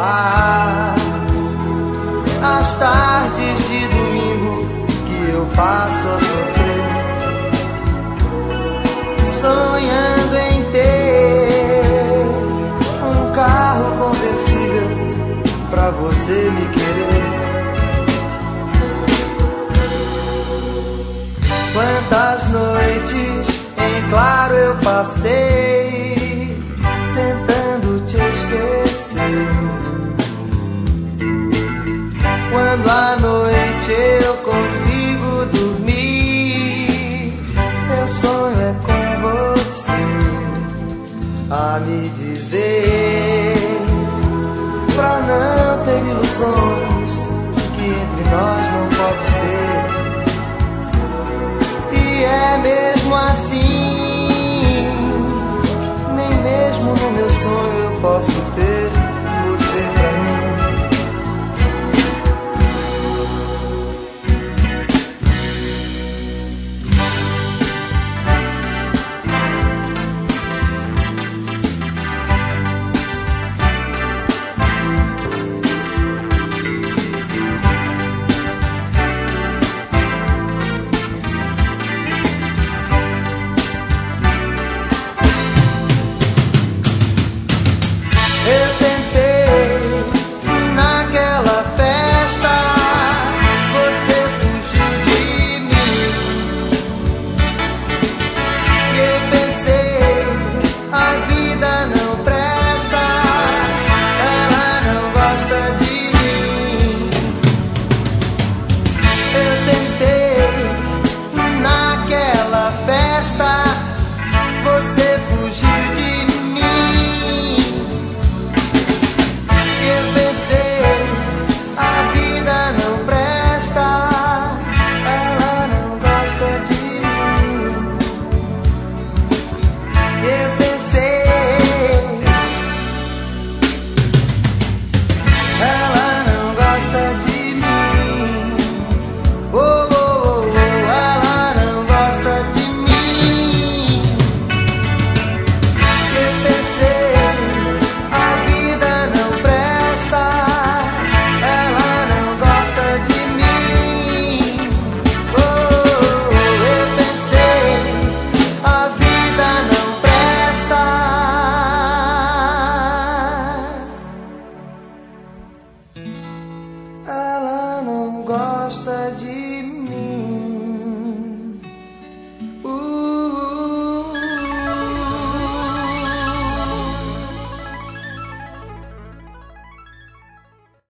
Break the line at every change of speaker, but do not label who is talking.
falar. As tardes de domingo que eu passo a sofrer, sonhando em ter um carro conversível pra você me querer. Quantas noites em claro eu passei tentando te esquecer. Quando à noite eu consigo dormir, meu sonho é com você a me dizer pra não ter ilusões.